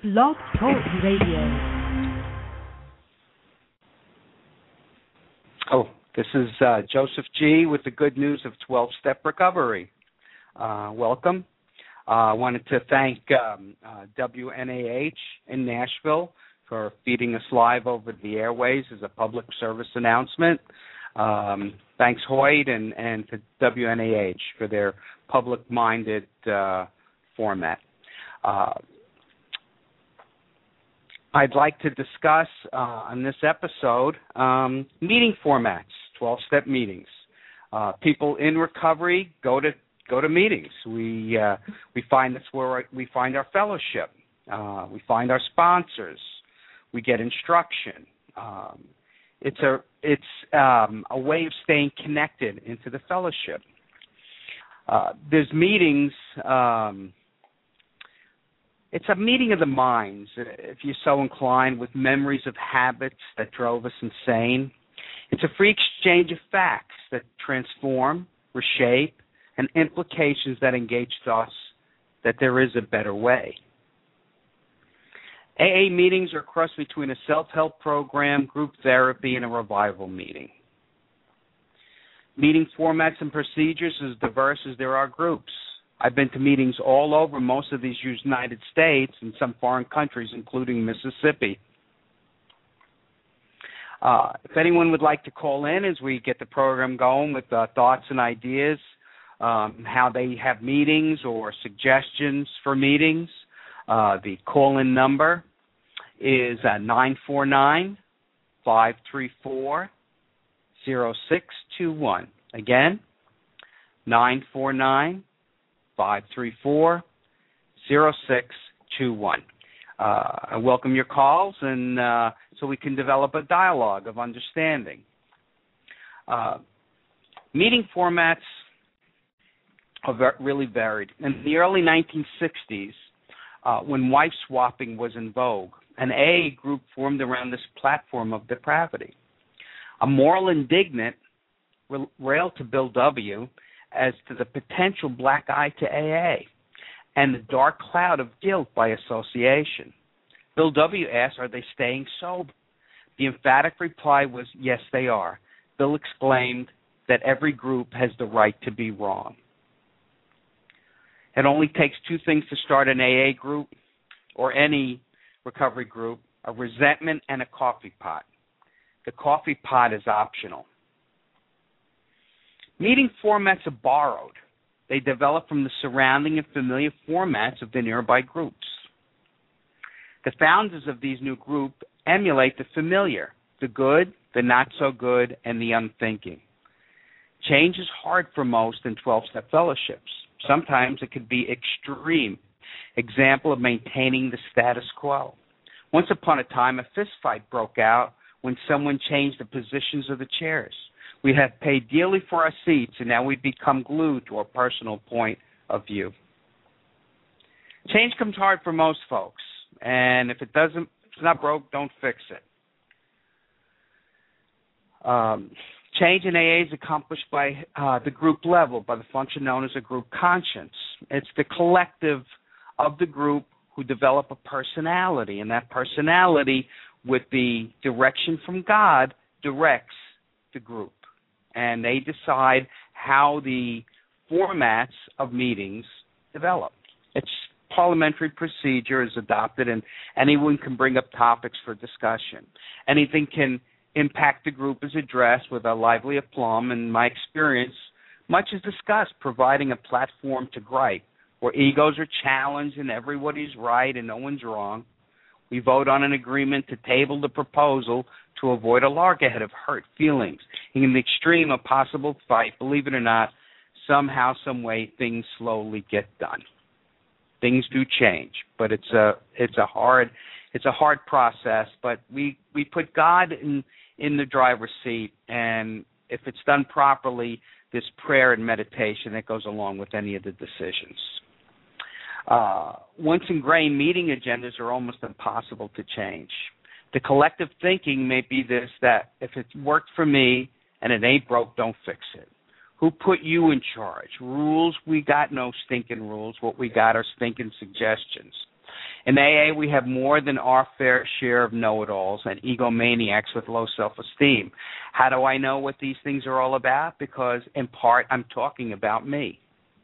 Blog Talk Radio. Oh, this is Joseph G. with the good news of 12-Step Recovery. Welcome. I wanted to thank WNAH in Nashville for feeding us live over the airways as a public service announcement. Thanks, Hoyt, and to WNAH for their public-minded format. I'd like to discuss on this episode meeting formats, 12-step meetings. People in recovery go to meetings. We find that's where we find our fellowship. We find our sponsors. We get instruction. It's a way of staying connected into the fellowship. There's meetings. It's a meeting of the minds, if you're so inclined, with memories of habits that drove us insane. It's a free exchange of facts that transform, reshape, and implications that engage us that there is a better way. AA meetings are a cross between a self-help program, group therapy, and a revival meeting. Meeting formats and procedures as diverse as there are groups. I've been to meetings all over most of these United States and some foreign countries, including Mississippi. If anyone would like to call in as we get the program going with thoughts and ideas, how they have meetings or suggestions for meetings, the call-in number is 949-534-0621. Again, 949-534-0621. I welcome your calls, and so we can develop a dialogue of understanding. Meeting formats are really varied. In the early 1960s, when wife swapping was in vogue, an AA group formed around this platform of depravity. A moral indignant railed to Bill W. as to the potential black eye to AA and the dark cloud of guilt by association. Bill W. asked, are they staying sober? The emphatic reply was, yes, they are. Bill exclaimed that every group has the right to be wrong. It only takes two things to start an AA group or any recovery group, a resentment and a coffee pot. The coffee pot is optional. Meeting formats are borrowed. They develop from the surrounding and familiar formats of the nearby groups. The founders of these new groups emulate the familiar, the good, the not so good, and the unthinking. Change is hard for most in 12-step fellowships. Sometimes it could be extreme. Example of maintaining the status quo. Once upon a time, a fist fight broke out when someone changed the positions of the chairs. We have paid dearly for our seats, and now we've become glued to our personal point of view. Change comes hard for most folks, and if it's not broke, don't fix it. Change in AA is accomplished by the group level, by the function known as a group conscience. It's the collective of the group who develop a personality, and that personality, with the direction from God, directs the group. And they decide how the formats of meetings develop. It's parliamentary procedure is adopted, and anyone can bring up topics for discussion. Anything can impact the group is addressed with a lively aplomb. In my experience, much is discussed, providing a platform to gripe, where egos are challenged and everybody's right and no one's wrong. We vote on an agreement to table the proposal to avoid a loggerhead of hurt feelings. In the extreme, a possible fight, believe it or not, somehow, some way, things slowly get done. Things do change, but it's a hard process. But we put God in the driver's seat, and if it's done properly, there's prayer and meditation that goes along with any of the decisions. Once ingrained, meeting agendas are almost impossible to change. The collective thinking may be this, that if it worked for me and it ain't broke, don't fix it. Who put you in charge? Rules, we got no stinking rules. What we got are stinking suggestions. In AA, we have more than our fair share of know-it-alls and egomaniacs with low self-esteem. How do I know what these things are all about? Because, in part, I'm talking about me.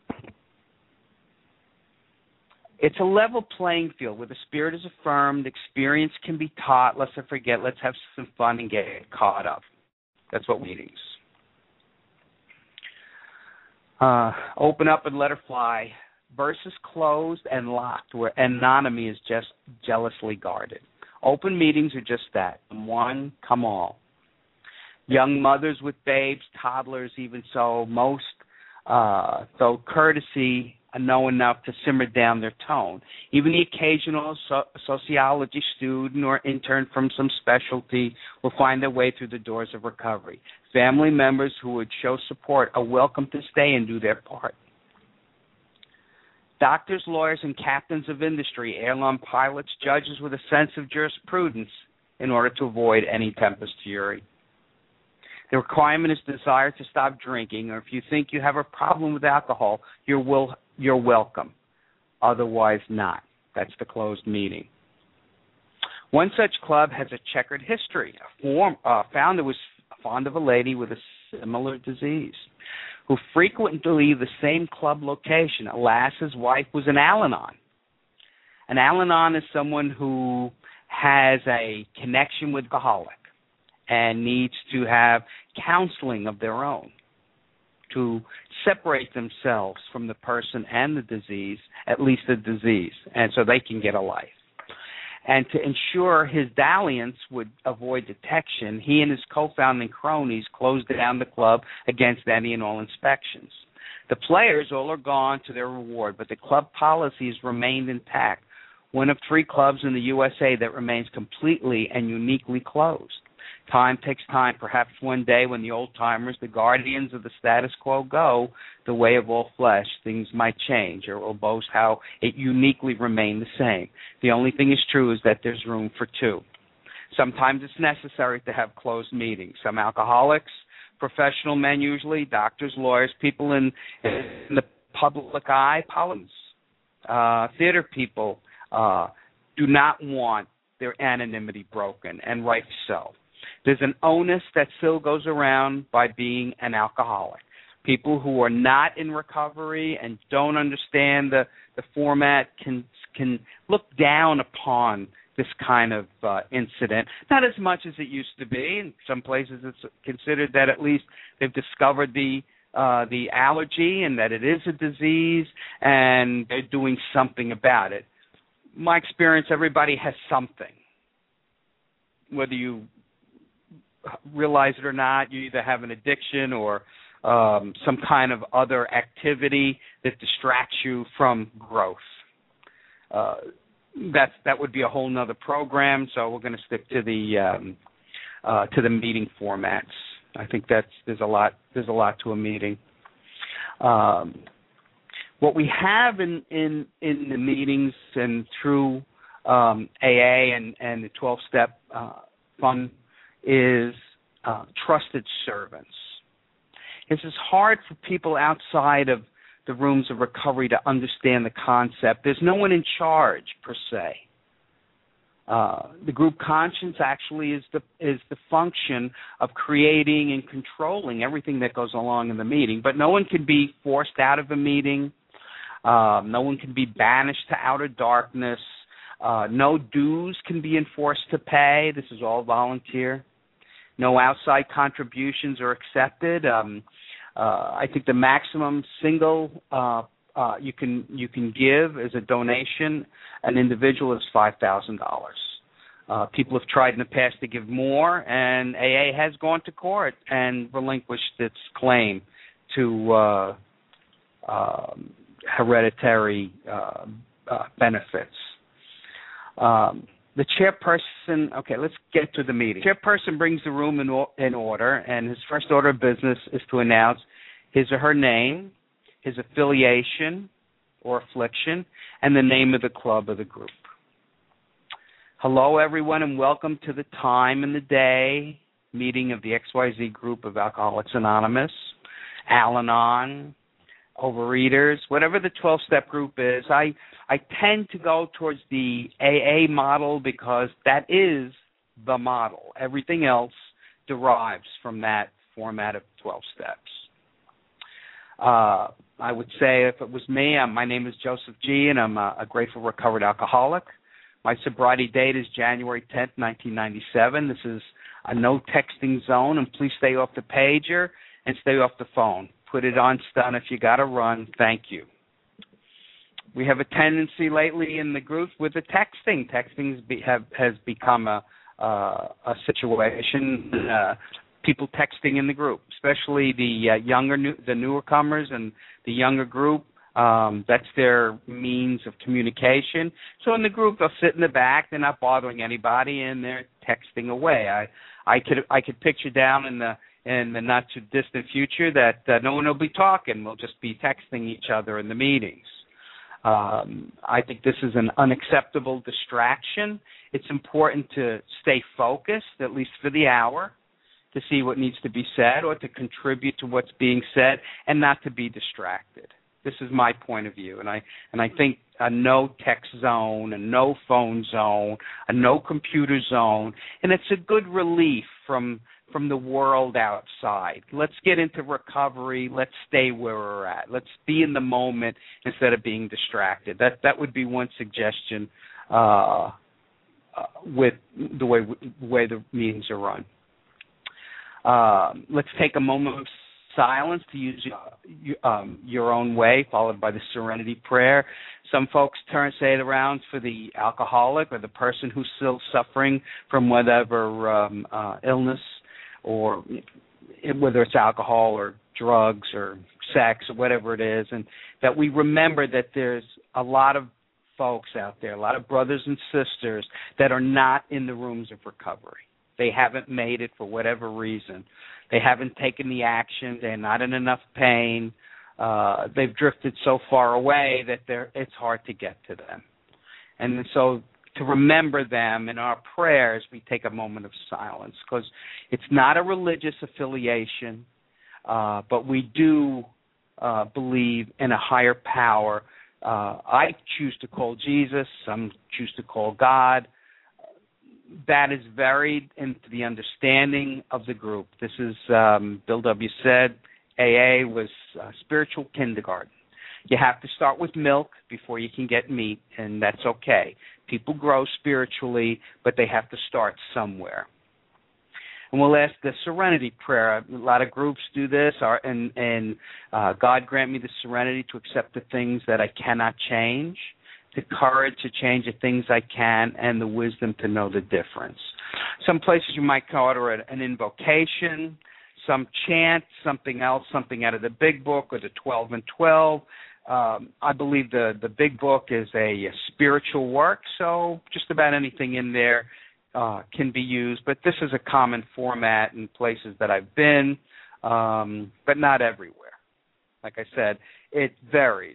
It's a level playing field where the spirit is affirmed, experience can be taught, let's not forget, let's have some fun and get caught up. That's what meetings. Open up and let her fly versus closed and locked, where anonymity is just jealously guarded. Open meetings are just that. Come one, come all. Young mothers with babes, toddlers, even so, most, though courtesy, know enough to simmer down their tone. Even the occasional sociology student or intern from some specialty will find their way through the doors of recovery. Family members who would show support are welcome to stay and do their part. Doctors, lawyers, and captains of industry, airline pilots, judges with a sense of jurisprudence in order to avoid any tempest fury. The requirement is desire to stop drinking, or if you think you have a problem with alcohol, you're welcome. Otherwise not. That's the closed meeting. One such club has a checkered history. A founder was fond of a lady with a similar disease who frequently leave the same club location. Alas, his wife was an Al-Anon. An Al-Anon is someone who has a connection with alcoholic and needs to have counseling of their own to separate themselves from the person and the disease, at least the disease, and so they can get a life. And to ensure his dalliance would avoid detection, he and his co-founding cronies closed down the club against any and all inspections. The players all are gone to their reward, but the club policies remained intact, one of 3 clubs in the USA that remains completely and uniquely closed. Time takes time. Perhaps one day when the old-timers, the guardians of the status quo, go the way of all flesh, things might change or will boast how it uniquely remained the same. The only thing is true is that there's room for 2. Sometimes it's necessary to have closed meetings. Some alcoholics, professional men usually, doctors, lawyers, people in the public eye, politicians, theater people do not want their anonymity broken, and rightly so. There's an onus that still goes around by being an alcoholic. People who are not in recovery and don't understand the format can look down upon this kind of incident. Not as much as it used to be. In some places it's considered that at least they've discovered the allergy and that it is a disease and they're doing something about it. My experience, everybody has something. Whether you realize it or not, you either have an addiction or some kind of other activity that distracts you from growth. That would be a whole nother program, so we're going to stick to the meeting formats. I think there's a lot to a meeting. What we have in the meetings and through AA and the 12-step fund is trusted servants. This is hard for people outside of the rooms of recovery to understand the concept. There's no one in charge, per se. The group conscience actually is the function of creating and controlling everything that goes along in the meeting, but no one can be forced out of a meeting. No one can be banished to outer darkness. No dues can be enforced to pay. This is all volunteer. No outside contributions are accepted. I think the maximum single you can give as a donation, an individual, is $5,000. People have tried in the past to give more, and AA has gone to court and relinquished its claim to hereditary benefits. The chairperson, okay, let's get to the meeting. Chairperson brings the room in order, and his first order of business is to announce his or her name, his affiliation or affliction, and the name of the club or the group. Hello, everyone, and welcome to the time and the day meeting of the XYZ group of Alcoholics Anonymous, Al-Anon, overeaters, whatever the 12-step group is. I tend to go towards the AA model because that is the model. Everything else derives from that format of 12 steps. I would say if it was me, my name is Joseph G., and I'm a grateful recovered alcoholic. My sobriety date is January 10th, 1997. This is a no texting zone, and please stay off the pager and stay off the phone. Put it on stun if you got to run. Thank you. We have a tendency lately in the group with the texting. Texting has become a situation. People texting in the group, especially the the newer comers and the younger group. That's their means of communication. So in the group, they'll sit in the back. They're not bothering anybody, and they're texting away. I could picture down in the not too distant future that no one will be talking. We'll just be texting each other in the meetings. I think this is an unacceptable distraction. It's important to stay focused, at least for the hour, to see what needs to be said or to contribute to what's being said, and not to be distracted. This is my point of view, and I think a no text zone, a no phone zone, a no computer zone, and it's a good relief from the world outside. Let's get into recovery. Let's stay where we're at. Let's be in the moment instead of being distracted. That would be one suggestion with the way the meetings are run. Let's take a moment of silence to use your own way, followed by the serenity prayer. Some folks say it around for the alcoholic or the person who's still suffering from whatever illness, or whether it's alcohol or drugs or sex or whatever it is, and that we remember that there's a lot of folks out there, a lot of brothers and sisters that are not in the rooms of recovery. They haven't made it for whatever reason. They haven't taken the action. They're not in enough pain. They've drifted so far away that it's hard to get to them. And so to remember them in our prayers, we take a moment of silence, because it's not a religious affiliation, but we do believe in a higher power. I choose to call Jesus. Some choose to call God. That is varied into the understanding of the group. This is, Bill W. said, AA was spiritual kindergarten. You have to start with milk before you can get meat, and that's okay. People grow spiritually, but they have to start somewhere. And we'll ask the serenity prayer. A lot of groups do this, and God grant me the serenity to accept the things that I cannot change, the courage to change the things I can, and the wisdom to know the difference. Some places you might call it an invocation, some chant, something else, something out of the Big Book or the 12 and 12. I believe the Big Book is a spiritual work, so just about anything in there can be used. But this is a common format in places that I've been, but not everywhere. Like I said, it varies.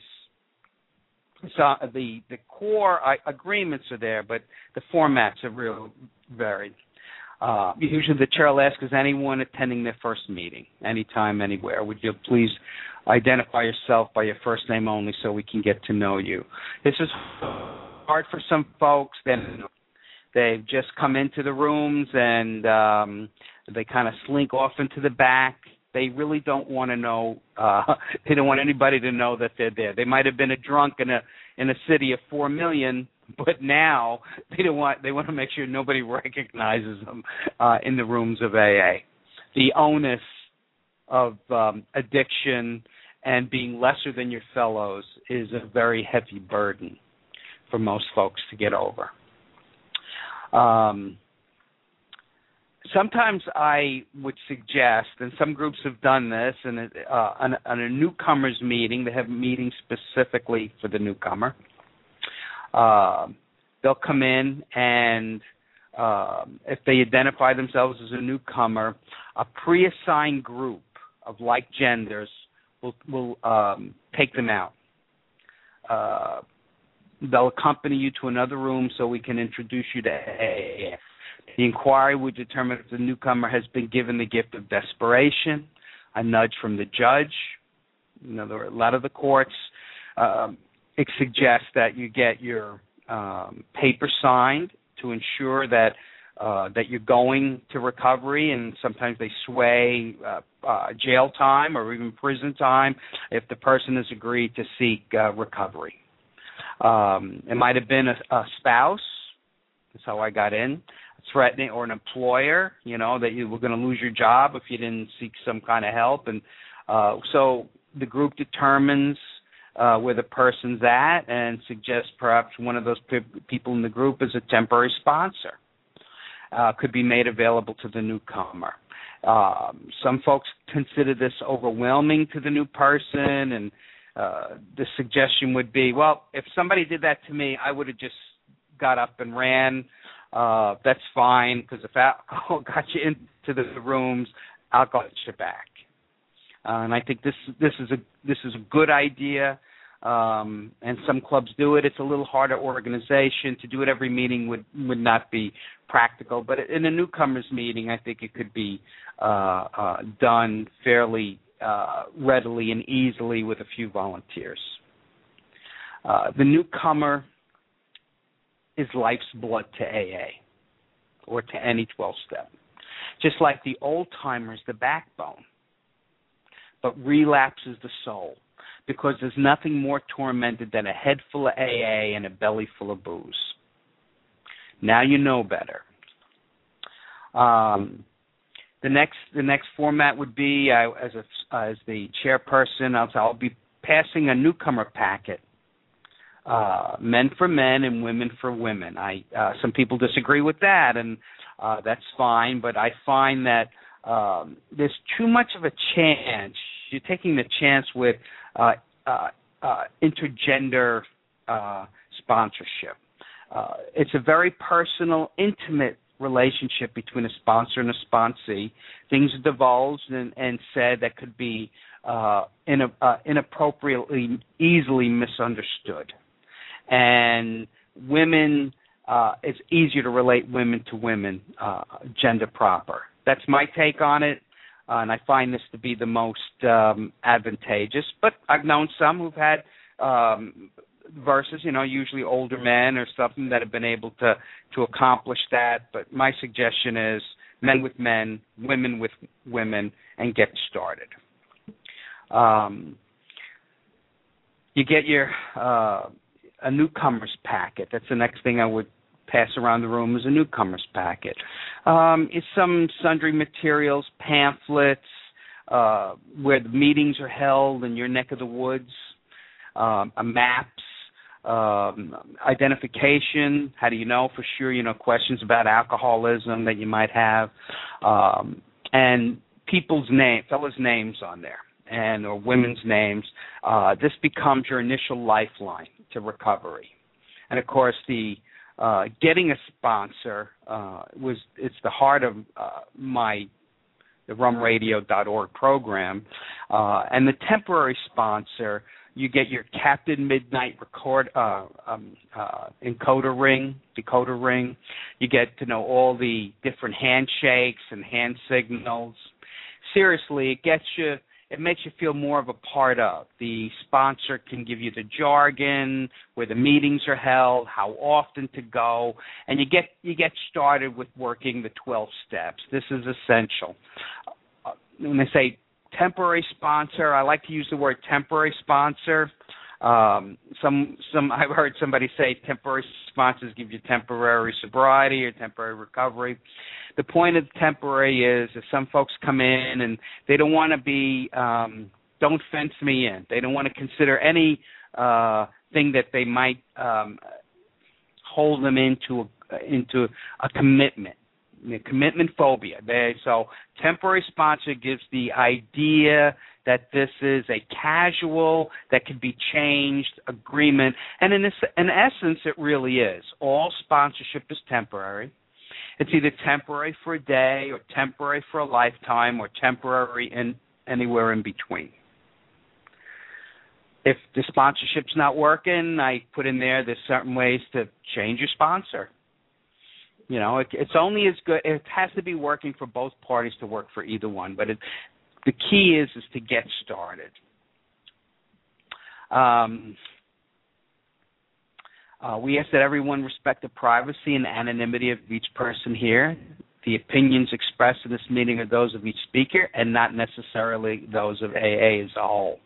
So the core agreements are there, but the formats are real varied. Usually the chair will ask, is anyone attending their first meeting, anytime, anywhere? Would you please identify yourself by your first name only so we can get to know you? This is hard for some folks. Then they've just come into the rooms and they kind of slink off into the back. They really don't want to know. They don't want anybody to know that they're there. They might have been a drunk in a city of 4 million, but now they want to make sure nobody recognizes them in the rooms of AA. The onus of addiction and being lesser than your fellows is a very heavy burden for most folks to get over. Sometimes I would suggest, and some groups have done this, and on a newcomers meeting, they have meetings specifically for the newcomer. They'll come in, and if they identify themselves as a newcomer, a pre-assigned group of like genders will take them out. They'll accompany you to another room so we can introduce you to AA. The inquiry would determine if the newcomer has been given the gift of desperation, a nudge from the judge, In other words, a lot of the courts it suggests that you get your paper signed to ensure that you're going to recovery, and sometimes they sway jail time or even prison time if the person has agreed to seek recovery. It might have been a spouse. That's how I got in. Threatening, or an employer, that you were going to lose your job if you didn't seek some kind of help. And so the group determines where the person's at and suggests perhaps one of those people in the group is a temporary sponsor. Could be made available to the newcomer. Some folks consider this overwhelming to the new person, and the suggestion would be, well, if somebody did that to me, I would have just got up and ran. That's fine, because if alcohol got you into the rooms, alcohol gets you back. And I think this is a good idea. And some clubs do it. It's a little harder organization. To do it every meeting would not be practical. But in a newcomers meeting, I think it could be done fairly readily and easily with a few volunteers. The newcomer is life's blood to AA or to any 12-step. Just like the old-timers, the backbone. But relapse is the soul, because there's nothing more tormented than a head full of AA and a belly full of booze. Now you know better. The next format would be, as the chairperson, I'll be passing a newcomer packet. Men for men and women for women. Some people disagree with that, and that's fine. But I find that there's too much of a chance. You're taking the chance with intergender sponsorship. It's a very personal, intimate relationship between a sponsor and a sponsee. Things are divulged and said that could be inappropriately, easily misunderstood. And women, it's easier to relate women to women, gender proper. That's my take on it, and I find this to be the most advantageous. But I've known some who've had versus, usually older men or something that have been able to accomplish that. But my suggestion is men with men, women with women, and get started. You get your a newcomer's packet. That's the next thing I would pass around the room is a newcomer's packet. It's some sundry materials, pamphlets, where the meetings are held in your neck of the woods, maps, identification. How do you know for sure? Questions about alcoholism that you might have, and fellas' names on there, or women's names. This becomes your initial lifeline to recovery. And of course, the getting a sponsor it's the heart of the rumradio.org program, and the temporary sponsor. You get your Captain Midnight decoder ring. You get to know all the different handshakes and hand signals. Seriously, it makes you feel more of a part of. The sponsor can give you the jargon, where the meetings are held, how often to go, and you get started with working the 12 steps. This is essential. When they say temporary sponsor, I like to use the word temporary sponsor. I've heard somebody say temporary sponsors give you temporary sobriety or temporary recovery. The point of temporary is if some folks come in and they don't want to be, don't fence me in. They don't want to consider any thing that they might hold them into a commitment. Commitment phobia. So temporary sponsor gives the idea that this is a casual, that can be changed agreement. And in essence, it really is. All sponsorship is temporary. It's either temporary for a day or temporary for a lifetime or temporary anywhere in between. If the sponsorship's not working, I put in there's certain ways to change your sponsor. It's only as good. It has to be working for both parties to work for either one. But the key is to get started. We ask that everyone respect the privacy and anonymity of each person here. The opinions expressed in this meeting are those of each speaker and not necessarily those of AA as a whole.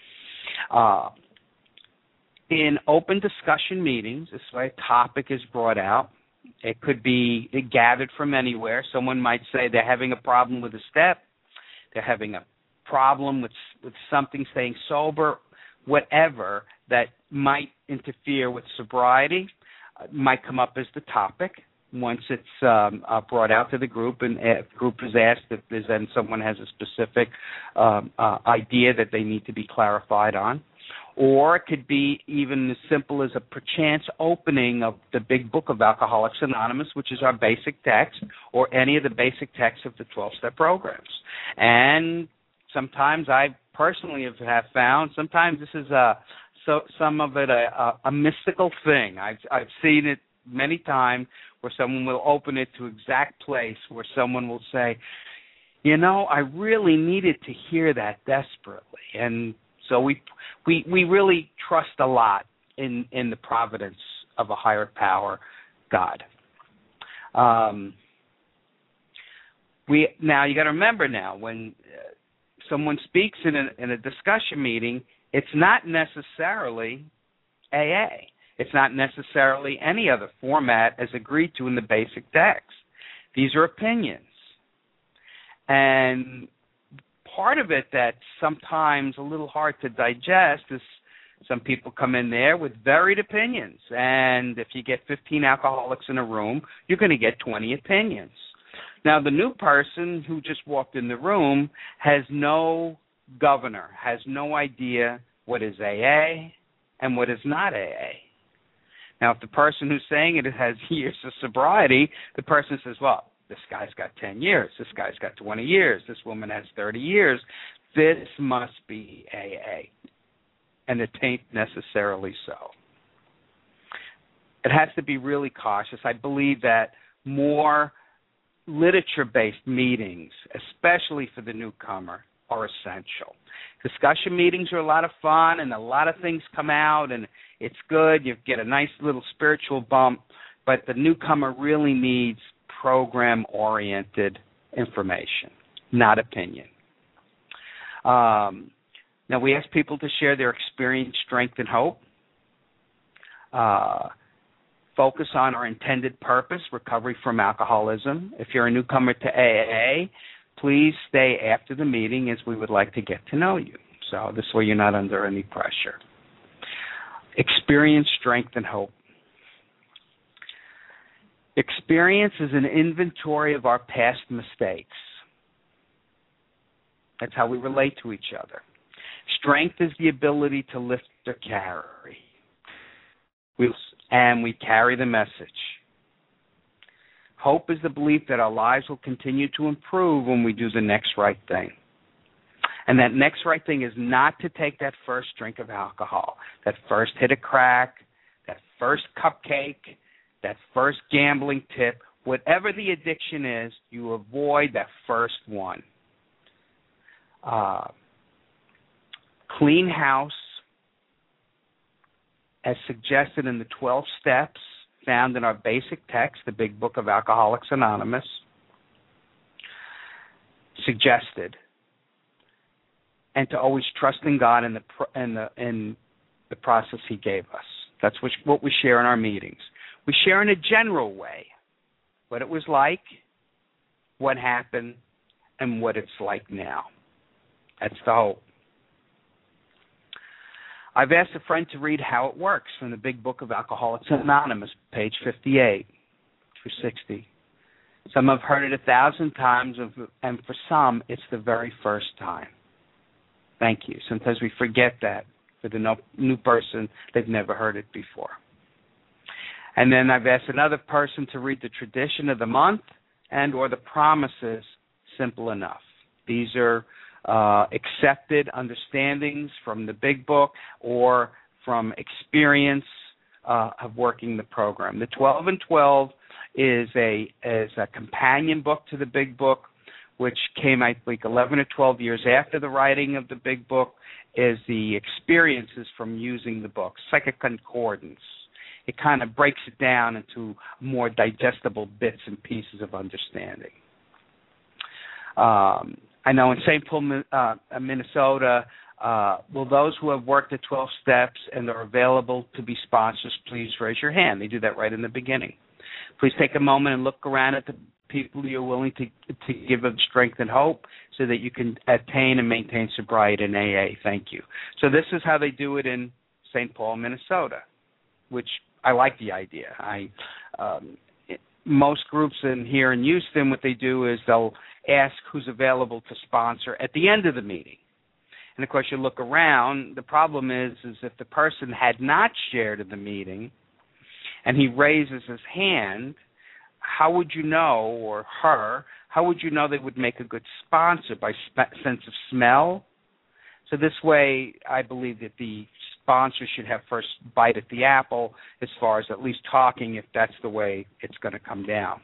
In open discussion meetings, this way a topic is brought out. It could be gathered from anywhere. Someone might say they're having a problem with a step, they're having a problem with something, staying sober, whatever that might interfere with sobriety might come up as the topic. Once it's brought out to the group, and the group is asked if then someone has a specific idea that they need to be clarified on. Or it could be even as simple as a perchance opening of the Big Book of Alcoholics Anonymous, which is our basic text, or any of the basic texts of the 12-step programs. And sometimes I personally have found, sometimes this is some of it a mystical thing. I've seen it many times where someone will open it to exact place where someone will say, I really needed to hear that desperately. And so we really trust a lot in the providence of a higher power, God. Now you got to remember now when someone speaks in a discussion meeting, it's not necessarily AA. It's not necessarily any other format as agreed to in the basic text. These are opinions. And part of it that's sometimes a little hard to digest is some people come in there with varied opinions. And if you get 15 alcoholics in a room, you're going to get 20 opinions. Now, the new person who just walked in the room has no governor, has no idea what is AA and what is not AA. Now, if the person who's saying it has years of sobriety, the person says, well, this guy's got 10 years, this guy's got 20 years, this woman has 30 years, this must be AA. And it ain't necessarily so. It has to be really cautious. I believe that more literature-based meetings, especially for the newcomer, are essential. Discussion meetings are a lot of fun, and a lot of things come out, and it's good. You get a nice little spiritual bump, but the newcomer really needs program-oriented information, not opinion. Now, we ask people to share their experience, strength, and hope. Focus on our intended purpose, recovery from alcoholism. If you're a newcomer to AA, please stay after the meeting as we would like to get to know you. So this way you're not under any pressure. Experience, strength, and hope. Experience is an inventory of our past mistakes. That's how we relate to each other. Strength is the ability to lift or carry. And we carry the message. Hope is the belief that our lives will continue to improve when we do the next right thing. And that next right thing is not to take that first drink of alcohol, that first hit of crack, that first cupcake, that first gambling tip. Whatever the addiction is, you avoid that first one. Clean house, as suggested in the 12 steps found in our basic text, the Big Book of Alcoholics Anonymous, suggested, and to always trust in God in the process He gave us. That's what we share in our meetings. We share in a general way what it was like, what happened, and what it's like now. That's the hope. I've asked a friend to read How It Works from the Big Book of Alcoholics Anonymous, page 58 through 60. Some have heard it 1,000 times, and for some, it's the very first time. Thank you. Sometimes we forget that. For the new person, they've never heard it before. And then I've asked another person to read the Tradition of the Month and or the Promises, Simple Enough. These are accepted understandings from the Big Book or from experience of working the program. The 12 and 12 is a companion book to the Big Book, which came, I think, 11 or 12 years after the writing of the Big Book, is the experiences from using the books. It's like a concordance. It kind of breaks it down into more digestible bits and pieces of understanding. I know in St. Paul, Minnesota, will those who have worked at 12 Steps and are available to be sponsors, please raise your hand. They do that right in the beginning. Please take a moment and look around at the people you're willing to give them strength and hope so that you can attain and maintain sobriety in AA. Thank you. So this is how they do it in St. Paul, Minnesota, which I like the idea. Most groups here in Houston, what they do is they'll ask who's available to sponsor at the end of the meeting. And, of course, you look around. The problem is if the person had not shared in the meeting and he raises his hand, how would you know, or her, how would you know they would make a good sponsor? By sense of smell? So this way, I believe that the sponsor should have first bite at the apple as far as at least talking, if that's the way it's going to come down.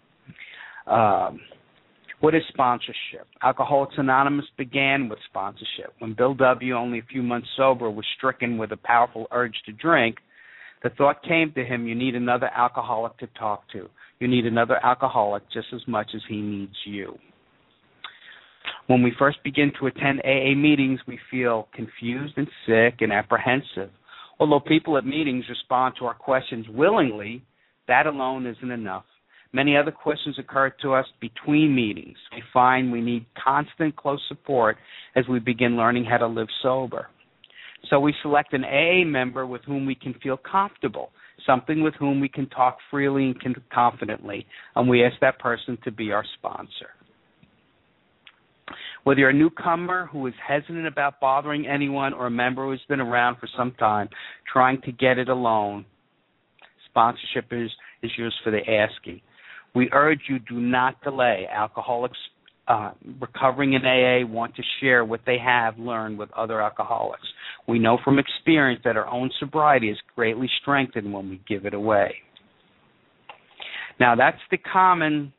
What is sponsorship? Alcoholics Anonymous began with sponsorship. When Bill W., only a few months sober, was stricken with a powerful urge to drink, the thought came to him, you need another alcoholic to talk to. You need another alcoholic just as much as he needs you. When we first begin to attend AA meetings, we feel confused and sick and apprehensive. Although people at meetings respond to our questions willingly, that alone isn't enough. Many other questions occur to us between meetings. We find we need constant, close support as we begin learning how to live sober. So we select an AA member with whom we can feel comfortable, something with whom we can talk freely and confidently, and we ask that person to be our sponsor. Whether you're a newcomer who is hesitant about bothering anyone or a member who has been around for some time trying to get it alone, sponsorship is yours for the asking. We urge you, do not delay. Alcoholics recovering in AA want to share what they have learned with other alcoholics. We know from experience that our own sobriety is greatly strengthened when we give it away. Now, that's the common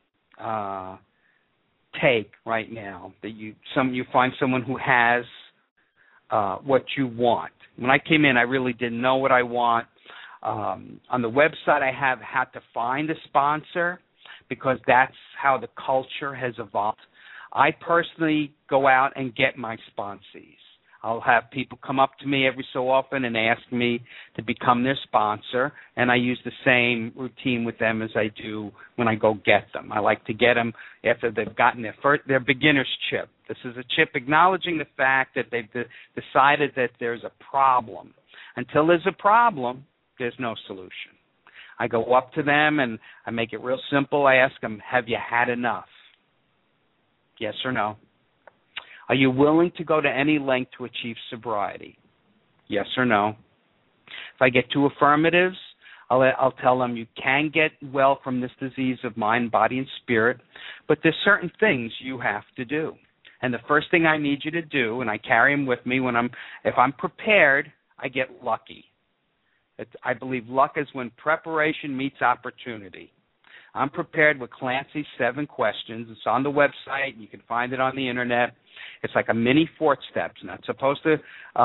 take right now, that you find someone who has what you want. When I came in, I really didn't know what I want. On the website, I have had to find a sponsor because that's how the culture has evolved. I personally go out and get my sponsees. I'll have people come up to me every so often and ask me to become their sponsor, and I use the same routine with them as I do when I go get them. I like to get them after they've gotten their beginner's chip. This is a chip acknowledging the fact that they've decided that there's a problem. Until there's a problem, there's no solution. I go up to them and I make it real simple. I ask them, have you had enough? Yes or no? Are you willing to go to any length to achieve sobriety? Yes or no? If I get two affirmatives, I'll tell them you can get well from this disease of mind, body, and spirit, but there's certain things you have to do. And the first thing I need you to do, and I carry them with me if I'm prepared, I get lucky. I believe luck is when preparation meets opportunity. I'm prepared with Clancy's 7 questions. It's on the website. You can find it on the Internet. It's like a mini 4th step. It's not supposed to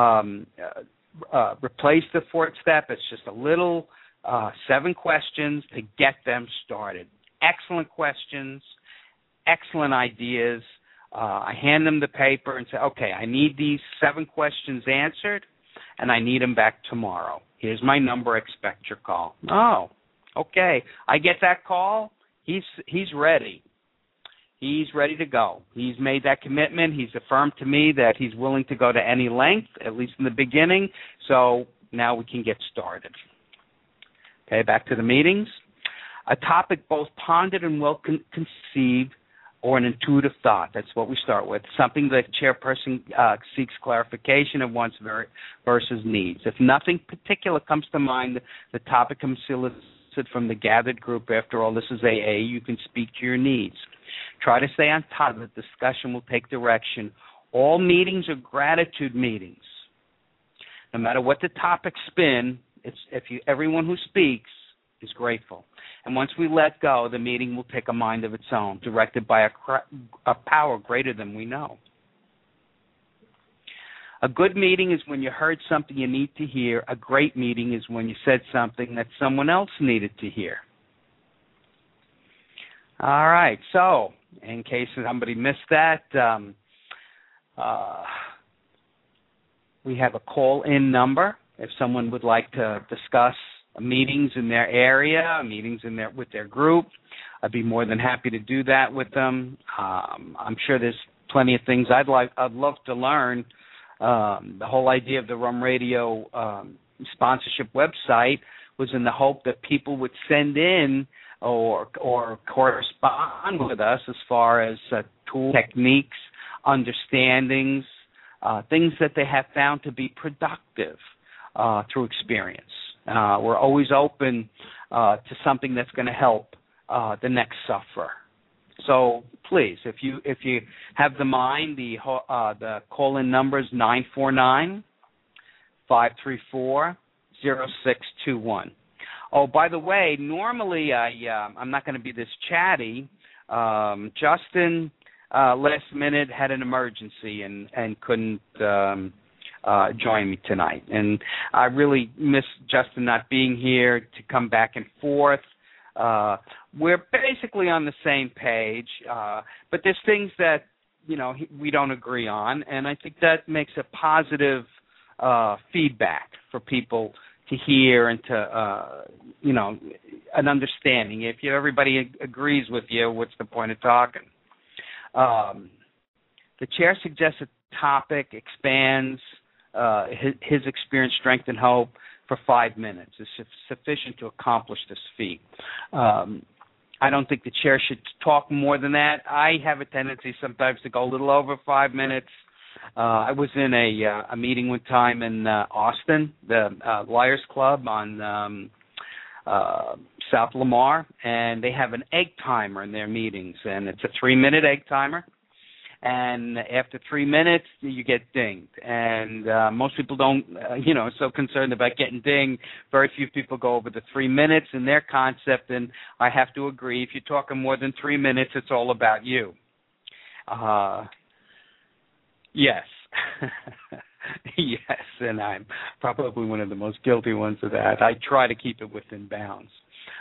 replace the 4th step. It's just a little 7 questions to get them started. Excellent questions, excellent ideas. I hand them the paper and say, okay, I need these 7 questions answered, and I need them back tomorrow. Here's my number. Expect your call. Oh, okay. I get that call. He's ready. He's ready to go. He's made that commitment. He's affirmed to me that he's willing to go to any length, at least in the beginning. So now we can get started. Okay, back to the meetings. A topic both pondered and well conceived, or an intuitive thought. That's what we start with. Something the chairperson seeks clarification of one's versus needs. If nothing particular comes to mind, the topic comes solicited from the gathered group. After all, this is AA. You can speak to your needs. Try to stay on top of it. The discussion will take direction. All meetings are gratitude meetings. No matter what the topics spin, everyone who speaks is grateful. And once we let go, the meeting will take a mind of its own, directed by a power greater than we know. A good meeting is when you heard something you need to hear. A great meeting is when you said something that someone else needed to hear. All right, so in case somebody missed that, we have a call-in number if someone would like to discuss meetings in their area, meetings with their group. I'd be more than happy to do that with them. I'm sure there's plenty of things I'd love to learn. The whole idea of the Rum Radio sponsorship website was in the hope that people would send in or correspond with us as far as tool techniques, understandings, things that they have found to be productive through experience. We're always open to something that's going to help the next sufferer. So please, if you have the mind, the call-in number is 949-534-0621. Oh, by the way, normally I'm not going to be this chatty. Justin last minute had an emergency and couldn't join me tonight. And I really miss Justin not being here to come back and forth. We're basically on the same page, but there's things that, we don't agree on, and I think that makes a positive feedback for people to hear and to, an understanding. If everybody agrees with you, what's the point of talking? The chair suggests a topic, expands his experience, strength, and hope for 5 minutes is sufficient to accomplish this feat. I don't think the chair should talk more than that. I have a tendency sometimes to go a little over 5 minutes. I was in a meeting one time in Austin, the Liars Club on South Lamar, and they have an egg timer in their meetings, and it's a 3-minute egg timer. And after 3 minutes, you get dinged. And most people don't, so concerned about getting dinged. Very few people go over the 3 minutes in their concept, and I have to agree, if you're talking more than 3 minutes, it's all about you. Yes. Yes, and I'm probably one of the most guilty ones of that. I try to keep it within bounds.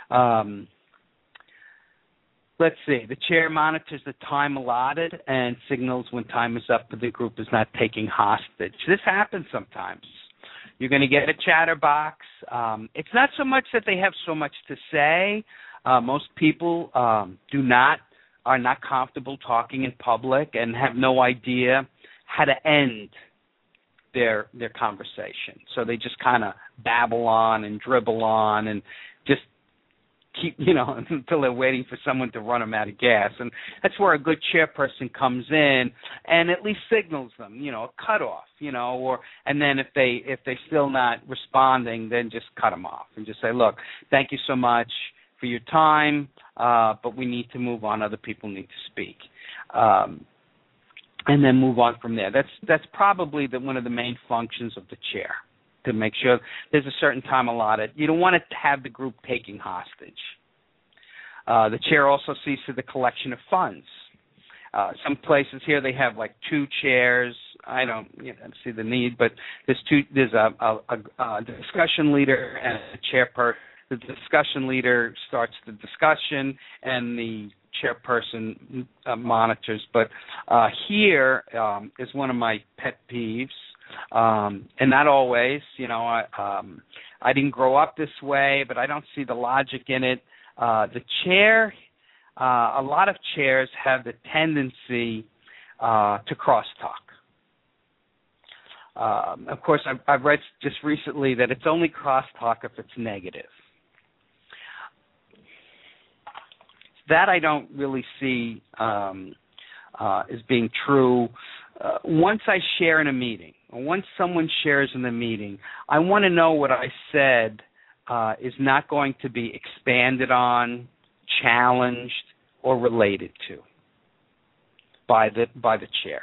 Let's see. The chair monitors the time allotted and signals when time is up, but the group is not taking hostage. This happens sometimes. You're going to get a chatterbox. It's not so much that they have so much to say. Most people are not comfortable talking in public and have no idea how to end their conversation. So they just kind of babble on and dribble on and just keep, until they're waiting for someone to run them out of gas. And that's where a good chairperson comes in and at least signals them, a cutoff, and then if they're still not responding, then just cut them off and just say, look, thank you so much for your time, but we need to move on. Other people need to speak. And then move on from there. That's probably one of the main functions of the chair, to make sure there's a certain time allotted. You don't want to have the group taking hostage. The chair also sees to the collection of funds. Some places here they have like 2 chairs. I don't see the need, but there's a discussion leader and a chairperson. The discussion leader starts the discussion, and the chairperson monitors. But here is one of my pet peeves, and not always. I didn't grow up this way, but I don't see the logic in it. The chair, a lot of chairs have the tendency to crosstalk. Of course, I've read just recently that it's only crosstalk if it's negative. That I don't really see as being true. Once I share in a meeting, or once someone shares in the meeting, I want to know what I said is not going to be expanded on, challenged, or related to by the chair.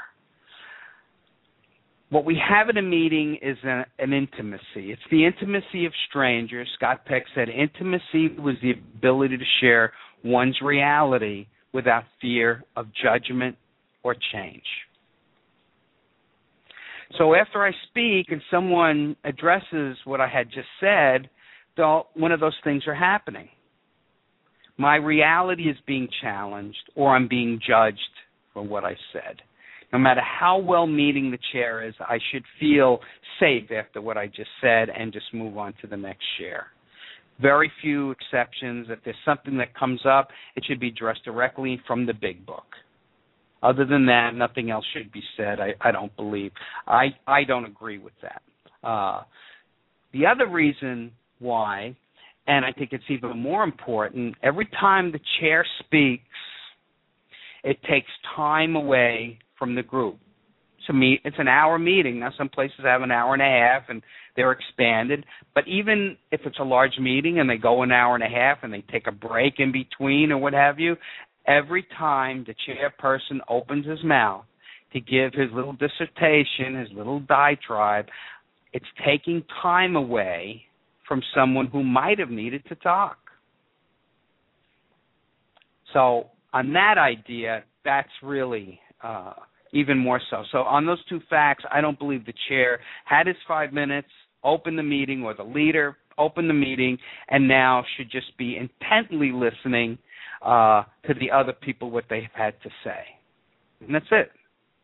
What we have in a meeting is an intimacy. It's the intimacy of strangers. Scott Peck said intimacy was the ability to share one's reality without fear of judgment or change. So after I speak and someone addresses what I had just said, one of those things are happening. My reality is being challenged, or I'm being judged for what I said. No matter how well-meaning the chair is, I should feel safe after what I just said and just move on to the next share. Very few exceptions. If there's something that comes up, it should be addressed directly from the big book. Other than that, nothing else should be said, I don't believe. I don't agree with that. The other reason why, and I think it's even more important, every time the chair speaks, it takes time away from the group. It's an hour meeting. Now, some places have an hour and a half, and they're expanded. But even if it's a large meeting and they go an hour and a half and they take a break in between or what have you, every time the chairperson opens his mouth to give his little dissertation, his little diatribe, it's taking time away from someone who might have needed to talk. So on that idea, that's really even more so. So on those two facts, I don't believe the chair had his 5 minutes, opened the meeting, or the leader opened the meeting, and now should just be intently listening to the other people, what they've had to say. And that's it.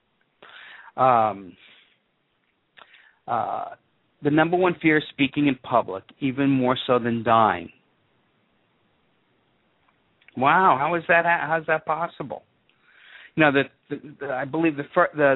The number one fear is speaking in public, even more so than dying. Wow, how's that possible? You know, I believe the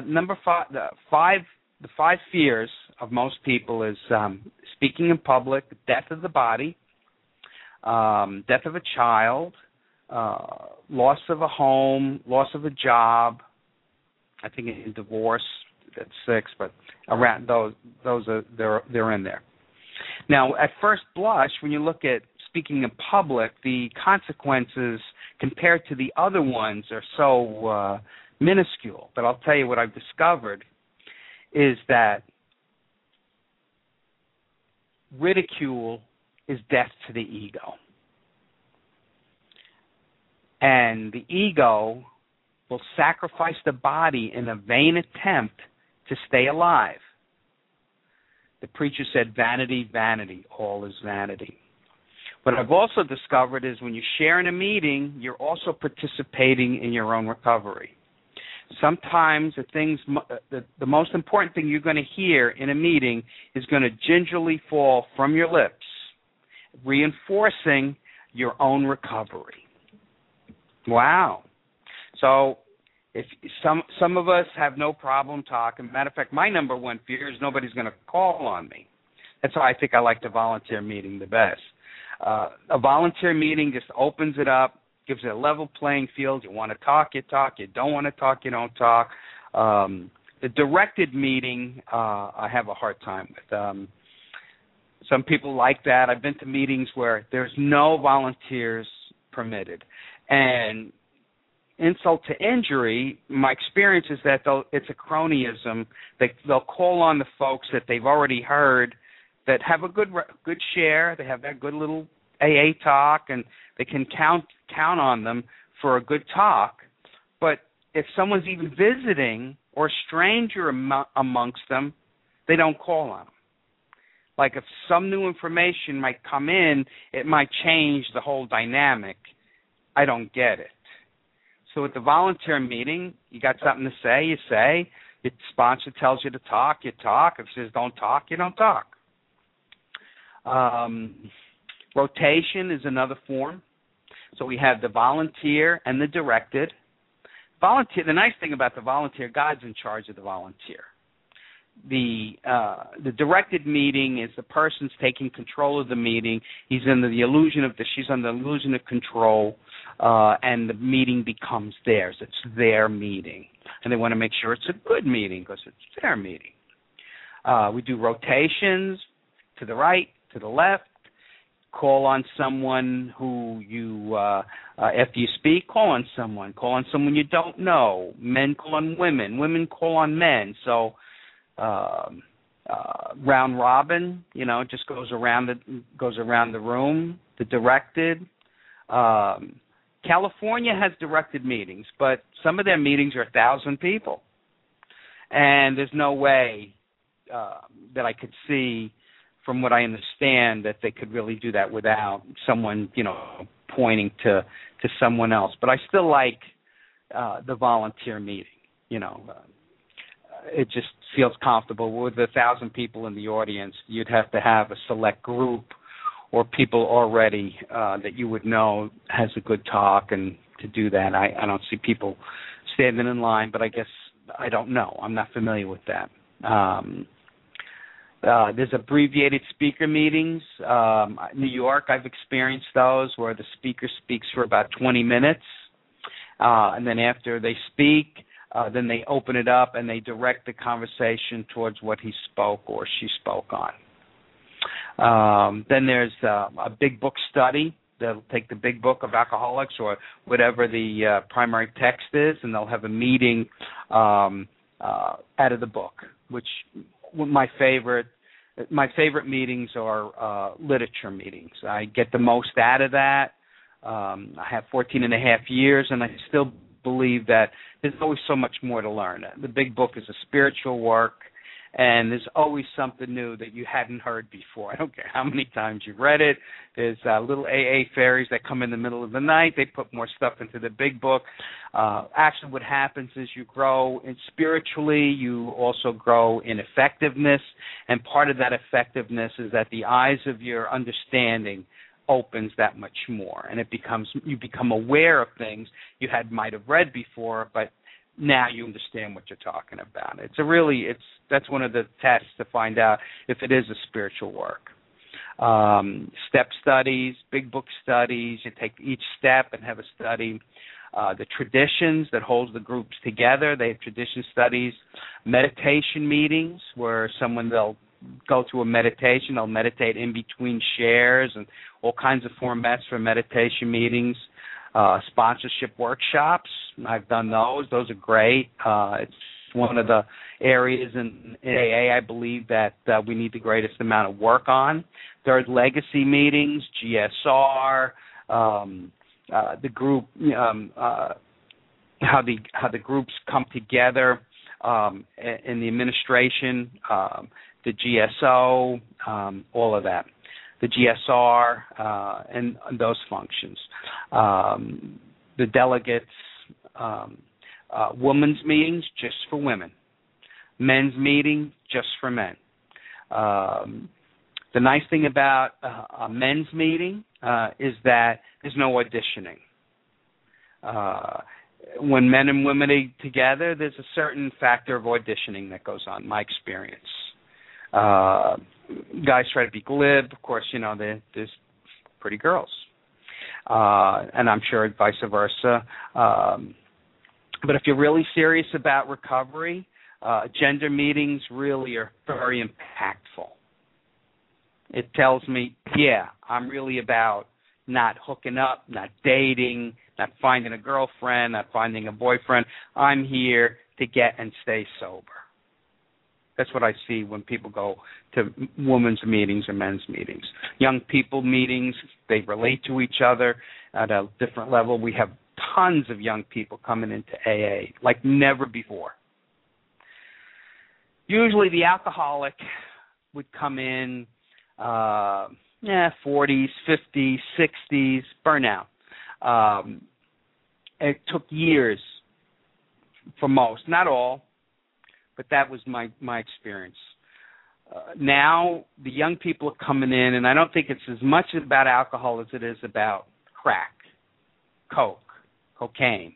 five fears of most people is speaking in public, death of the body, death of a child, loss of a home, loss of a job. I think in divorce, that's 6, but around those they're in there. Now, at first blush, when you look at speaking in public, the consequences compared to the other ones are so minuscule. But I'll tell you what I've discovered is that ridicule is death to the ego. And the ego will sacrifice the body in a vain attempt to stay alive. The preacher said, vanity, vanity, all is vanity. What I've also discovered is when you share in a meeting, you're also participating in your own recovery. Sometimes the most important thing you're going to hear in a meeting is going to gingerly fall from your lips, reinforcing your own recovery. Wow. So if some of us have no problem talking. Matter of fact, my number one fear is nobody's going to call on me. That's why I think I like the volunteer meeting the best. A volunteer meeting just opens it up, gives it a level playing field. You want to talk, you talk. You don't want to talk, you don't talk. The directed meeting, I have a hard time with. Some people like that. I've been to meetings where there's no volunteers permitted. And insult to injury, my experience is that it's a cronyism. They'll call on the folks that they've already heard that have a good share. They have that good little AA talk, and they can count on them for a good talk. But if someone's even visiting or a stranger amongst them, they don't call on them. Like if some new information might come in, it might change the whole dynamic. I don't get it. So at the volunteer meeting, you got something to say, you say. Your sponsor tells you to talk, you talk. If it says don't talk, you don't talk. Rotation is another form. So we have the volunteer and the directed. Volunteer. The nice thing about the volunteer, God's in charge of the volunteer. The directed meeting is the person's taking control of the meeting. She's under the illusion of control, and the meeting becomes theirs. It's their meeting, and they want to make sure it's a good meeting because it's their meeting. We do rotations to the right, to the left. Call on someone who you, after you speak, call on someone. Call on someone you don't know. Men call on women. Women call on men. So round robin, just goes around the room. The directed. California has directed meetings, but some of their meetings are 1,000 people, and there's no way that I could see, from what I understand, that they could really do that without someone, pointing to someone else. But I still like the volunteer meeting. It just feels comfortable. With 1,000 people in the audience, you'd have to have a select group or people already that you would know has a good talk, and to do that, I don't see people standing in line, but I guess I don't know. I'm not familiar with that. There's abbreviated speaker meetings. New York, I've experienced those where the speaker speaks for about 20 minutes, and then after they speak, then they open it up and they direct the conversation towards what he spoke or she spoke on. Then there's a big book study. They'll take the big book of Alcoholics or whatever the primary text is, and they'll have a meeting out of the book, which my favorite meetings are literature meetings. I get the most out of that. I have 14 and a half years, and I still believe that there's always so much more to learn. The big book is a spiritual work, and there's always something new that you hadn't heard before. I don't care how many times you've read it. There's little AA fairies that come in the middle of the night. They put more stuff into the big book. Actually, what happens is you grow spiritually. You also grow in effectiveness, and part of that effectiveness is that the eyes of your understanding opens that much more, and you become aware of things you might have read before, but now you understand what you're talking about. That's one of the tests to find out if it is a spiritual work. Step studies, big book studies. You take each step and have a study. The traditions that holds the groups together. They have tradition studies. Meditation meetings where they'll go to a meditation. They'll meditate in between shares, and all kinds of formats for meditation meetings. Sponsorship workshops. I've done those. Those are great. It's one of the areas in AA I believe that we need the greatest amount of work on. Third legacy meetings, GSR, the group, how the groups come together in the administration, the GSO, all of that. The GSR and those functions. The delegates, women's meetings just for women. Men's meeting just for men. The nice thing about a men's meeting is that there's no auditioning. When men and women are together, there's a certain factor of auditioning that goes on, my experience. Guys try to be glib. Of course, there's pretty girls. And I'm sure vice versa. But if you're really serious about recovery, gender meetings really are very impactful. It tells me, I'm really about not hooking up, not dating, not finding a girlfriend, not finding a boyfriend. I'm here to get and stay sober. That's what I see when people go to women's meetings or men's meetings. Young people meetings, they relate to each other at a different level. We have tons of young people coming into AA like never before. Usually the alcoholic would come in 40s, 50s, 60s, burnout. It took years for most, not all, but that was my experience. Now the young people are coming in, and I don't think it's as much about alcohol as it is about crack, coke, cocaine,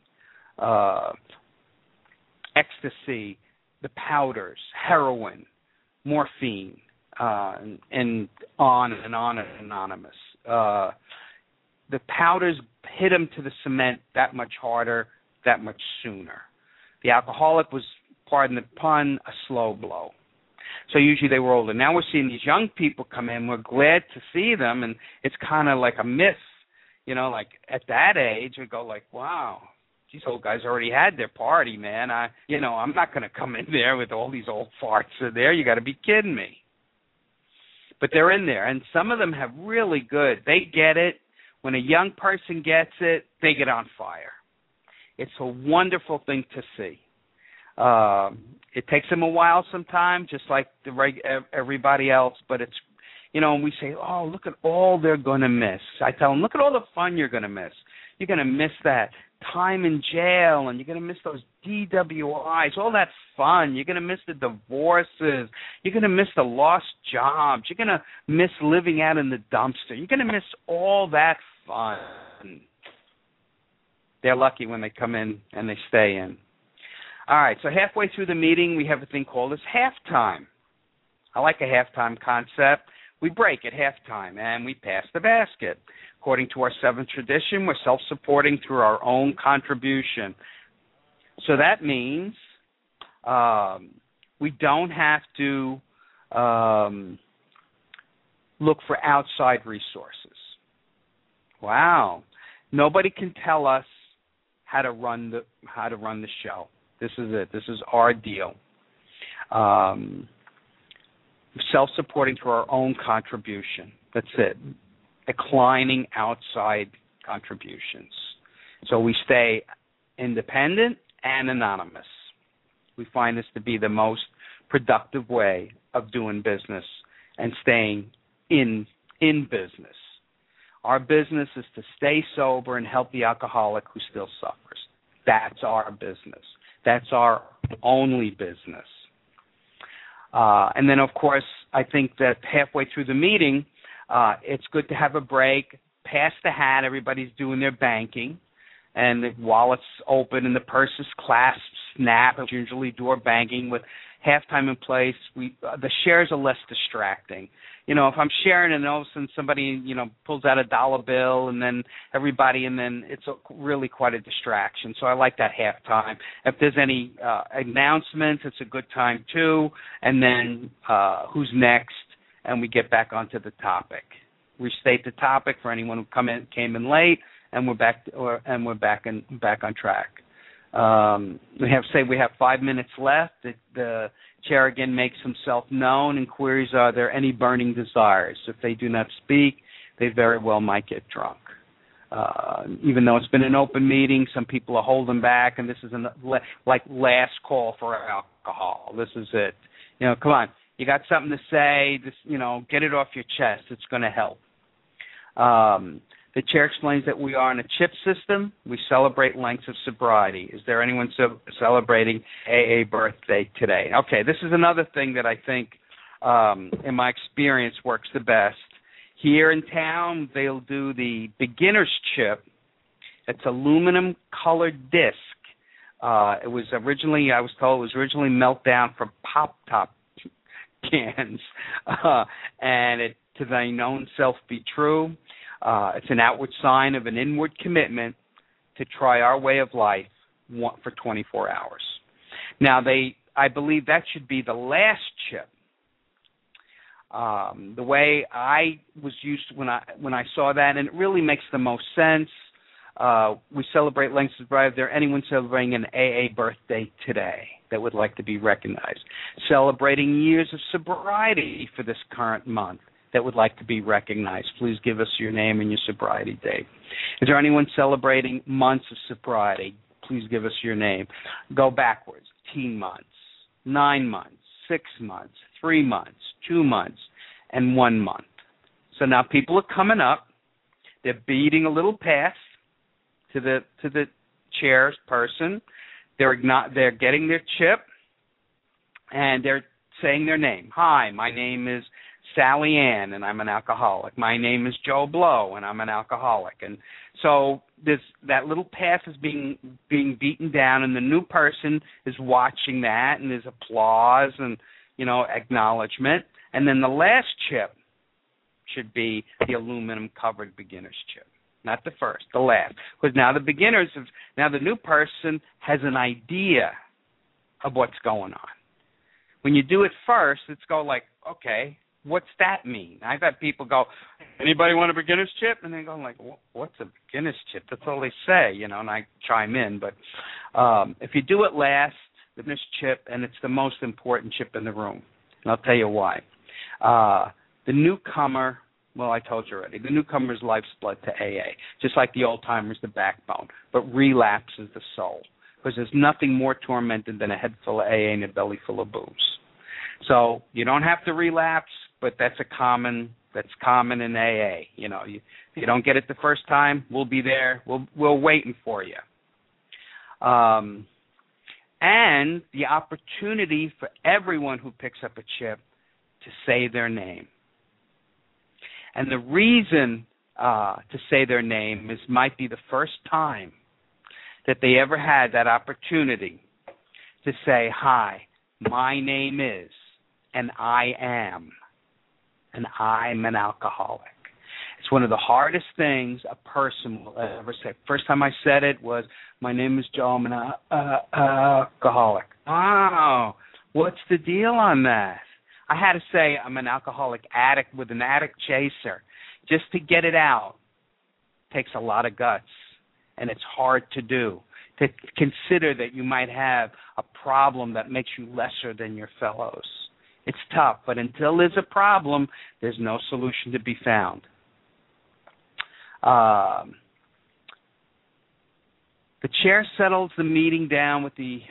ecstasy, the powders, heroin, morphine, and on and on and anonymous. The powders hit them to the cement that much harder, that much sooner. The alcoholic was, pardon the pun, a slow blow. So usually they were older. Now we're seeing these young people come in. We're glad to see them, and it's kind of like a myth. Like at that age, we go like, wow, these old guys already had their party, man. I'm not going to come in there with all these old farts are there. You got to be kidding me. But they're in there, and some of them have really good. They get it. When a young person gets it, they get on fire. It's a wonderful thing to see. It takes them a while sometimes, just like everybody else, but it's, and we say, oh, look at all they're going to miss. I tell them, look at all the fun you're going to miss. You're going to miss that time in jail, and you're going to miss those DWIs, all that fun. You're going to miss the divorces. You're going to miss the lost jobs. You're going to miss living out in the dumpster. You're going to miss all that fun. They're lucky when they come in and they stay in. All right, so halfway through the meeting, we have a thing called as halftime. I like a halftime concept. We break at halftime, and we pass the basket. According to our seventh tradition, we're self-supporting through our own contribution. So that means we don't have to look for outside resources. Wow. Nobody can tell us how to run the show. This is it. This is our deal. Self-supporting through our own contribution. That's it. Declining outside contributions. So we stay independent and anonymous. We find this to be the most productive way of doing business and staying in business. Our business is to stay sober and help the alcoholic who still suffers. That's our business. That's our only business. And then, of course, I think that halfway through the meeting, it's good to have a break, pass the hat. Everybody's doing their banking, and the wallet's open and the purse is clasped, snap. It's usually door banking with halftime in place. The shares are less distracting. If I'm sharing and all of a sudden somebody, pulls out a dollar bill and then everybody, and then it's really quite a distraction. So I like that halftime. If there's any announcements, it's a good time too. And then who's next? And we get back onto the topic. Restate the topic for anyone who came in late, and we're back on track. We have 5 minutes left. The chair again makes himself known and queries, are there any burning desires? If they do not speak, they very well might get drunk. Even though it's been an open meeting, some people are holding back, and this is like last call for alcohol. This is it. Come on. You got something to say, just, get it off your chest. It's going to help. The chair explains that we are in a CHIP system. We celebrate lengths of sobriety. Is there anyone celebrating AA birthday today? Okay, this is another thing that I think, in my experience, works the best. Here in town, they'll do the beginner's chip. It's aluminum-colored disc. I was told it was originally meltdown from Pop-Top cans, and it, to thy known self be true. It's an outward sign of an inward commitment to try our way of life for 24 hours. Now, I believe that should be the last chip. The way I was used when I saw that, and it really makes the most sense. We celebrate lengths of sobriety. Is there anyone celebrating an AA birthday today that would like to be recognized? Celebrating years of sobriety for this current month that would like to be recognized? Please give us your name and your sobriety date. Is there anyone celebrating months of sobriety? Please give us your name. Go backwards. 18 months, 9 months, 6 months, 3 months, 2 months, and 1 month. So now people are coming up. They're beating a little past to the chair's person. They're getting their chip, and they're saying their name. Hi, my name is Sally Ann, and I'm an alcoholic. My name is Joe Blow, and I'm an alcoholic. And so that little path is being beaten down, and the new person is watching that, and there's applause and, acknowledgement. And then the last chip should be the aluminum-covered beginner's chip. Not the first, the last. Because now the new person has an idea of what's going on. When you do it first, it's okay, what's that mean? I've had people go, anybody want a beginner's chip? And they go like, what's a beginner's chip? That's all they say, and I chime in. But if you do it last, the beginner's chip, and it's the most important chip in the room. And I'll tell you why. The newcomer, well, I told you already, the newcomer's life's blood to AA, just like the old-timer's the backbone, but relapse is the soul. because there's nothing more tormented than a head full of AA and a belly full of booze. So you don't have to relapse, but that's common in AA. If you don't get it the first time, we'll be there. We're waiting for you. And the opportunity for everyone who picks up a chip to say their name. And the reason to say their name might be the first time that they ever had that opportunity to say, hi, my name is, and I am, and I'm an alcoholic. It's one of the hardest things a person will ever say. First time I said it was, my name is Joe, I'm an alcoholic. Wow, what's the deal on that? I had to say I'm an alcoholic addict with an addict chaser. Just to get it out takes a lot of guts, and it's hard to do. To consider that you might have a problem that makes you lesser than your fellows. It's tough, but until there's a problem, there's no solution to be found. The chair settles the meeting down with the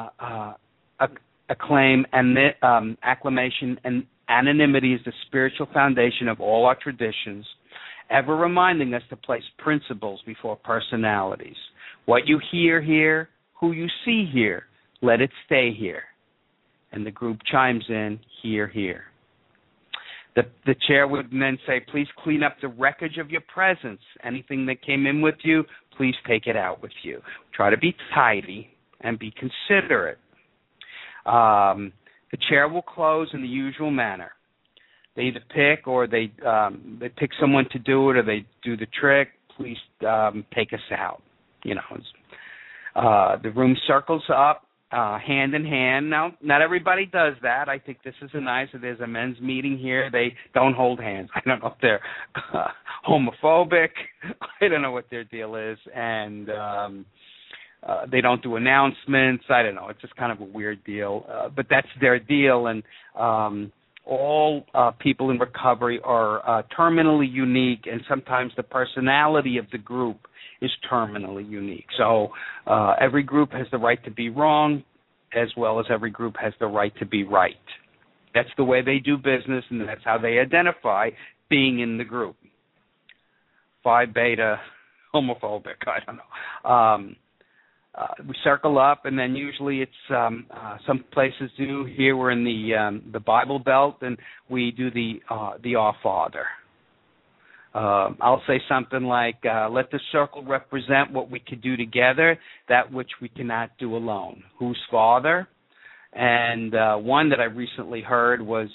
acclaim and acclamation and anonymity is the spiritual foundation of all our traditions, ever reminding us to place principles before personalities. What you hear here, who you see here, let it stay here. And the group chimes in, hear, hear. The chair would then say, please clean up the wreckage of your presence. Anything that came in with you, please take it out with you. Try to be tidy and be considerate. The chair will close in the usual manner. They either pick or they pick someone to do it or they do the trick. Please take us out. The room circles up. Hand in hand. Now, not everybody does that. I think this is there's a men's meeting here. They don't hold hands. I don't know if they're homophobic. I don't know what their deal is. And they don't do announcements. I don't know. It's just kind of a weird deal. But that's their deal. And all people in recovery are terminally unique, and sometimes the personality of the group is terminally unique. So every group has the right to be wrong, as well as every group has the right to be right. That's the way they do business, and that's how they identify being in the group. Phi Beta, homophobic, I don't know. We circle up, and then usually it's some places do. Here we're in the Bible Belt, and we do the Our Father. I'll say something like, let the circle represent what we could do together, that which we cannot do alone. Who's Father? And one that I recently heard was,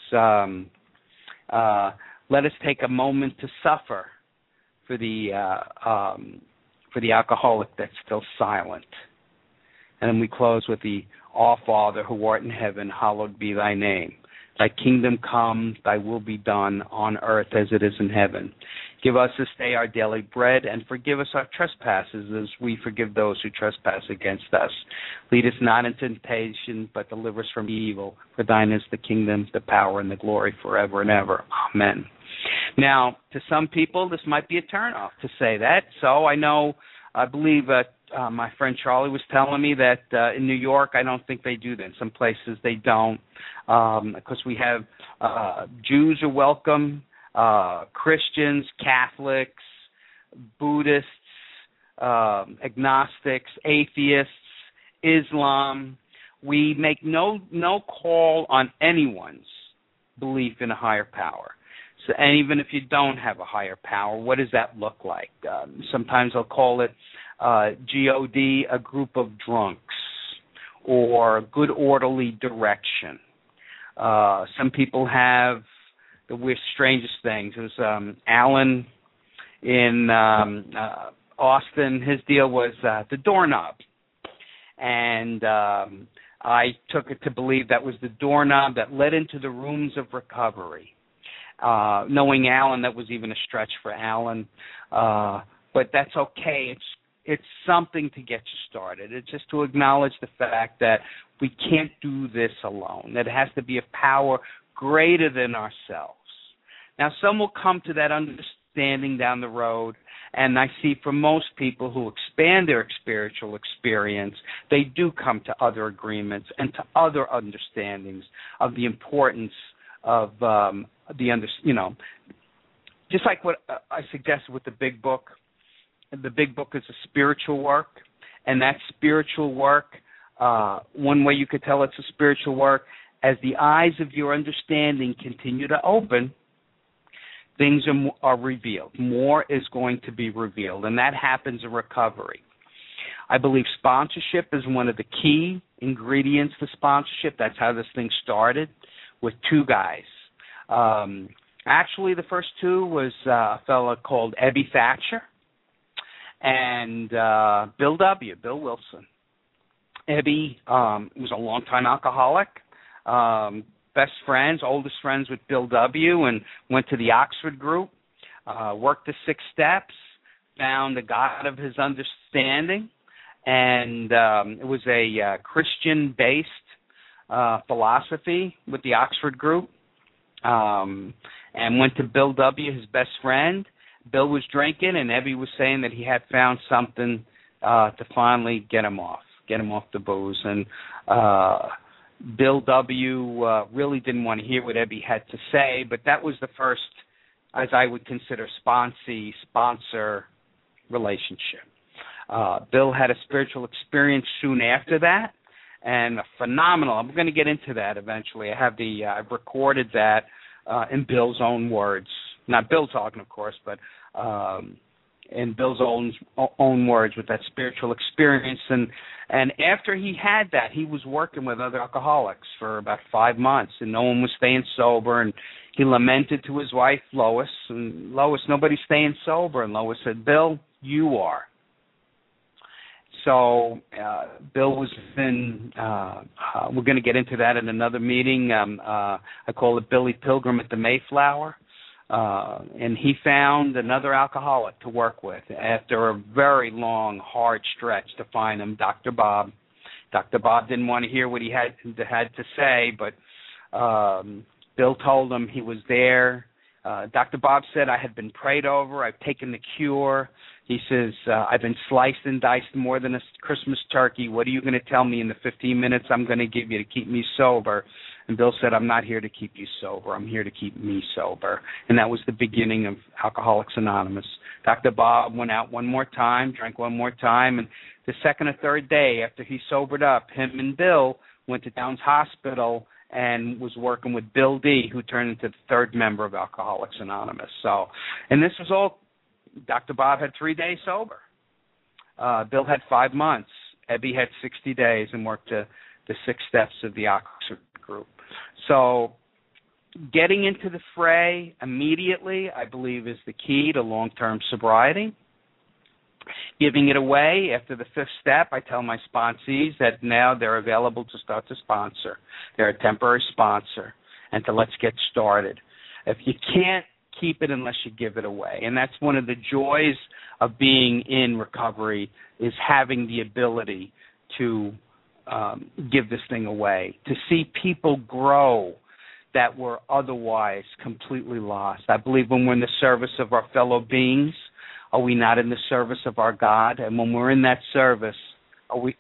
let us take a moment to suffer for the alcoholic that's still silent. And then we close with the Our Father who art in heaven, hallowed be thy name. Thy kingdom come, thy will be done on earth as it is in heaven. Give us this day our daily bread, and forgive us our trespasses as we forgive those who trespass against us. Lead us not into temptation, but deliver us from evil. For thine is the kingdom, the power, and the glory forever and ever. Amen. Now, to some people, this might be a turnoff to say that. So I believe my friend Charlie was telling me that in New York, I don't think they do that. In some places they don't, because we have Jews are welcome, Christians, Catholics, Buddhists, agnostics, atheists, Islam. We make no call on anyone's belief in a higher power. So, and even if you don't have a higher power, what does that look like? Sometimes I'll call it GOD, a group of drunks, or good orderly direction. Some people have the strangest things. It was Alan in Austin. His deal was the doorknob. And I took it to believe that was the doorknob that led into the rooms of recovery. Knowing Alan, that was even a stretch for Alan. But that's okay. It's something to get you started. It's just to acknowledge the fact that we can't do this alone, that it has to be a power greater than ourselves. Now, some will come to that understanding down the road, And I see for most people who expand their spiritual experience, they do come to other agreements and to other understandings of the importance of just like what I suggested with the Big Book. The Big Book is a spiritual work, and that spiritual work, one way you could tell it's a spiritual work, as the eyes of your understanding continue to open, things are revealed. More is going to be revealed, and that happens in recovery. I believe sponsorship is one of the key ingredients to sponsorship. That's how this thing started, with two guys. Actually, the first two was a fellow called Ebby Thatcher and Bill Wilson. Ebby was a longtime alcoholic, oldest friends with Bill W., and went to the Oxford group, worked the 6 steps, found the God of his understanding, and it was a Christian-based philosophy with the Oxford group, and went to Bill W., his best friend. Bill was drinking, and Ebby was saying that he had found something to finally get him off the booze. And Bill W. Really didn't want to hear what Ebby had to say, but that was the first, as I would consider, sponsor relationship. Bill had a spiritual experience soon after that, and a phenomenal. I'm going to get into that eventually. I've recorded that in Bill's own words, not Bill talking, of course, but in Bill's own words, with that spiritual experience. And after he had that, he was working with other alcoholics for about 5 months, and no one was staying sober. And he lamented to his wife, Lois, and Lois, nobody's staying sober. And Lois said, Bill, you are. So Bill was we're going to get into that in another meeting. I call it Billy Pilgrim at the Mayflower. And he found another alcoholic to work with after a very long, hard stretch to find him, Dr. Bob. Dr. Bob didn't want to hear what he had to say, but Bill told him he was there. Dr. Bob said, I had been prayed over. I've taken the cure. He says, I've been sliced and diced more than a Christmas turkey. What are you going to tell me in the 15 minutes I'm going to give you to keep me sober? And Bill said, I'm not here to keep you sober. I'm here to keep me sober. And that was the beginning of Alcoholics Anonymous. Dr. Bob went out one more time, drank one more time, and the second or third day after he sobered up, him and Bill went to Downs Hospital and was working with Bill D., who turned into the third member of Alcoholics Anonymous. So, and this was all, Dr. Bob had 3 days sober. Bill had 5 months. Ebby had 60 days and worked the 6 steps of the Oxford group. So getting into the fray immediately, I believe, is the key to long-term sobriety. Giving it away after the 5th step, I tell my sponsees that now they're available to start to sponsor. They're a temporary sponsor, and to let's get started. If you can't keep it unless you give it away, and that's one of the joys of being in recovery, is having the ability to give this thing away, to see people grow that were otherwise completely lost. I believe when we're in the service of our fellow beings, are we not in the service of our God? And when we're in that service, are we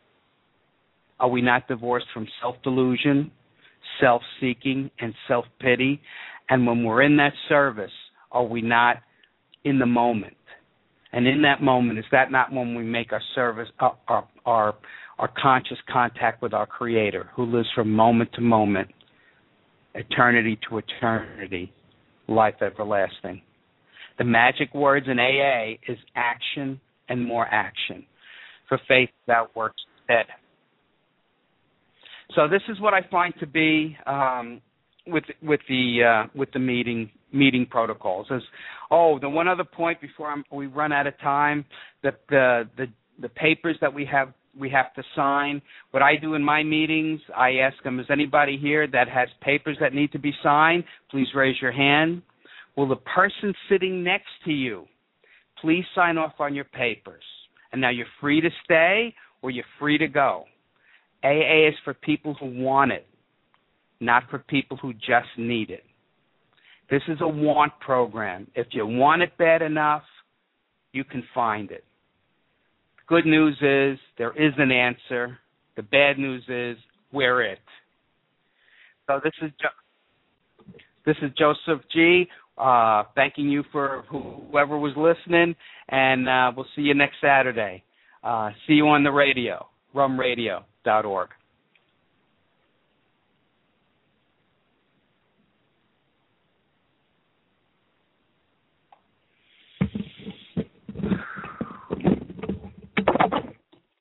not divorced from self-delusion, self-seeking, and self-pity? And when we're in that service, are we not in the moment? And in that moment, is that not when we make our service, our conscious contact with our Creator, who lives from moment to moment, eternity to eternity, life everlasting? The magic words in AA is action and more action. For faith without works dead. So this is what I find to be with the meeting protocols. The one other point before we run out of time, that the papers that we have to sign. What I do in my meetings, I ask them, is anybody here that has papers that need to be signed? Please raise your hand. Will the person sitting next to you please sign off on your papers? And now you're free to stay or you're free to go. AA is for people who want it, not for people who just need it. This is a want program. If you want it bad enough, you can find it. The good news is there is an answer. The bad news is we're it. So this is Joseph G. Thanking you for whoever was listening, and we'll see you next Saturday. See you on the radio, rumradio.org.